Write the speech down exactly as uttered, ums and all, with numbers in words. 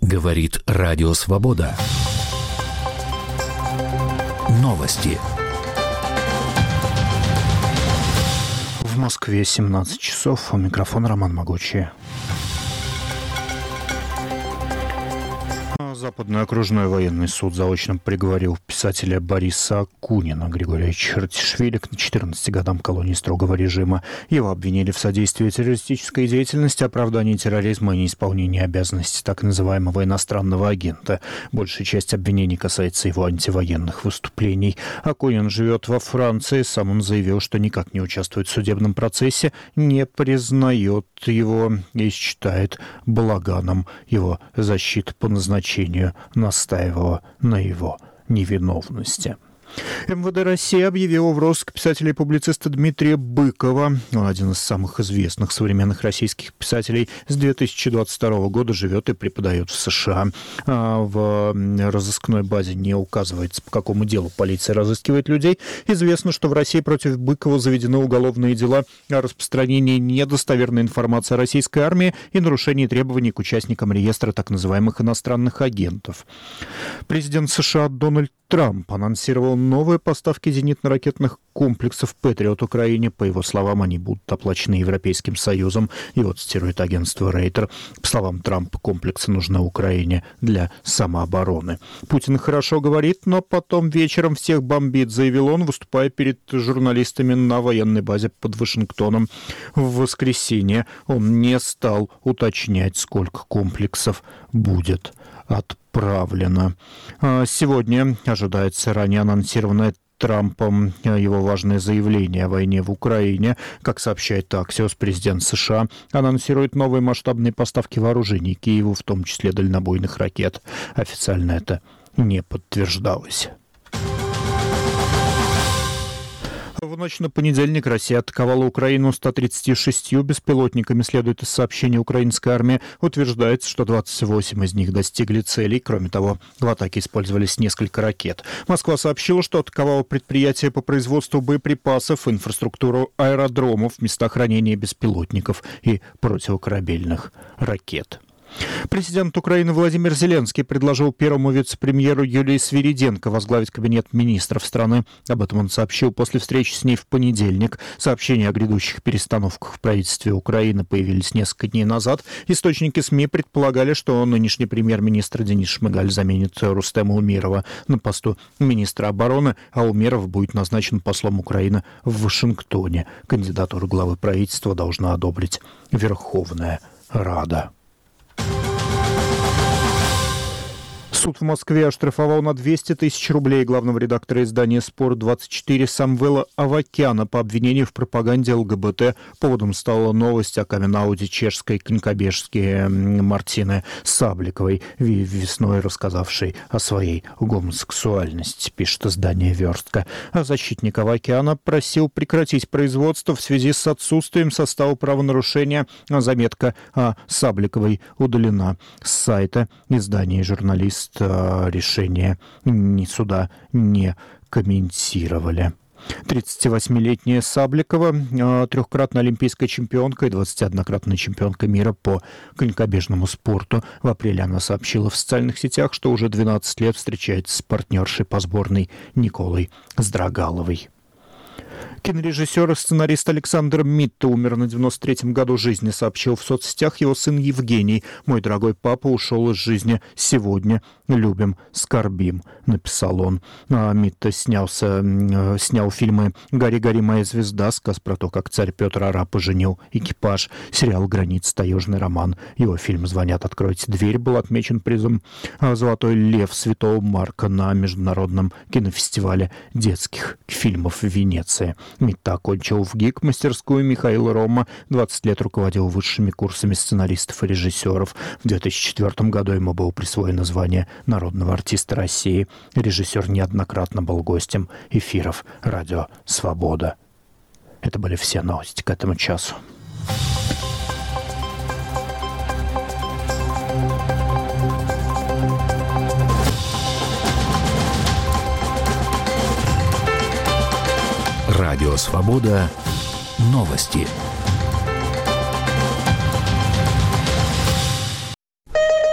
Говорит Радио Свобода. Новости. В Москве семнадцать часов. У микрофона Роман Могучий. Западный окружной военный суд заочно приговорил писателя Бориса Акунина Григория Чертишвили к четырнадцати годам колонии строгого режима. Его обвинили в содействии террористической деятельности, оправдании терроризма и неисполнении обязанностей так называемого иностранного агента. Большая часть обвинений касается его антивоенных выступлений. Акунин живет во Франции. Сам он заявил, что никак не участвует в судебном процессе, не признает его и считает балаганом. Его защита по назначению настаивала на его невиновности. эм вэ дэ России объявило в розыск писателя и публициста Дмитрия Быкова. Он один из самых известных современных российских писателей. С две тысячи двадцать второго года живет и преподает в США. В разыскной базе не указывается, по какому делу полиция разыскивает людей. Известно, что в России против Быкова заведены уголовные дела о распространении недостоверной информации о российской армии и нарушении требований к участникам реестра так называемых иностранных агентов. Президент США Дональд Трамп анонсировал новые поставки зенитно-ракетных комплексов «Патриот» Украине. По его словам, они будут оплачены Европейским Союзом. Его цитирует агентство Рейтер. По словам Трампа, комплексы нужны Украине для самообороны. Путин хорошо говорит, но потом вечером всех бомбит, заявил он, выступая перед журналистами на военной базе под Вашингтоном. В воскресенье он не стал уточнять, сколько комплексов будет отправлено. Сегодня ожидается ранее анонсированное Трампом его важное заявление о войне в Украине. Как сообщает Axios, президент США анонсирует новые масштабные поставки вооружений Киеву, в том числе дальнобойных ракет. Официально это не подтверждалось. В ночь на понедельник Россия атаковала Украину сто тридцатью шестью беспилотниками, следует из сообщения украинской армии. Утверждается, что двадцать восемь из них достигли целей. Кроме того, в атаке использовались несколько ракет. Москва сообщила, что атаковала предприятия по производству боеприпасов, инфраструктуру аэродромов, места хранения беспилотников и противокорабельных ракет. Президент Украины Владимир Зеленский предложил первому вице-премьеру Юлии Свириденко возглавить кабинет министров страны. Об этом он сообщил после встречи с ней в понедельник. Сообщения о грядущих перестановках в правительстве Украины появились несколько дней назад. Источники СМИ предполагали, что нынешний премьер-министр Денис Шмыгаль заменит Рустема Умерова на посту министра обороны, а Умеров будет назначен послом Украины в Вашингтоне. Кандидатуру главы правительства должна одобрить Верховная Рада. Суд в Москве оштрафовал на двести тысяч рублей главного редактора издания «Спорт двадцать четыре» Самвела Авакяна по обвинению в пропаганде ЛГБТ. Поводом стала новость о камин-ауте чешской конькобежки Мартины Сабликовой, весной рассказавшей о своей гомосексуальности, пишет издание «Верстка». А защитник Авакяна просил прекратить производство в связи с отсутствием состава правонарушения. Заметка о Сабликовой удалена с сайта. Издание «Журналист» решение суда не комментировали. тридцативосьмилетняя Сабликова, трехкратная олимпийская чемпионка и двадцатиоднократная чемпионка мира по конькобежному спорту. В апреле она сообщила в социальных сетях, что уже двенадцать лет встречается с партнершей по сборной Николой Здрагаловой. Кинорежиссер и сценарист Александр Митта умер на девяносто третьем году жизни, сообщил в соцсетях его сын Евгений. «Мой дорогой папа ушел из жизни сегодня. Любим, скорбим», написал он. А Митта снялся, снял фильмы «Гори, гори, моя звезда», сказ про то, как царь Петр Арап поженил экипаж, сериал «Граница», таежный роман. Его фильм «Звонят, откройте дверь» был отмечен призом «Золотой лев» Святого Марка на международном кинофестивале детских фильмов в Венеции. Митта окончил в ГИК мастерскую Михаила Рома, двадцать лет руководил высшими курсами сценаристов и режиссеров. В две тысячи четвёртом году ему было присвоено звание народного артиста России. Режиссер неоднократно был гостем эфиров «Радио Свобода». Это были все новости к этому часу. Радио Свобода. Новости.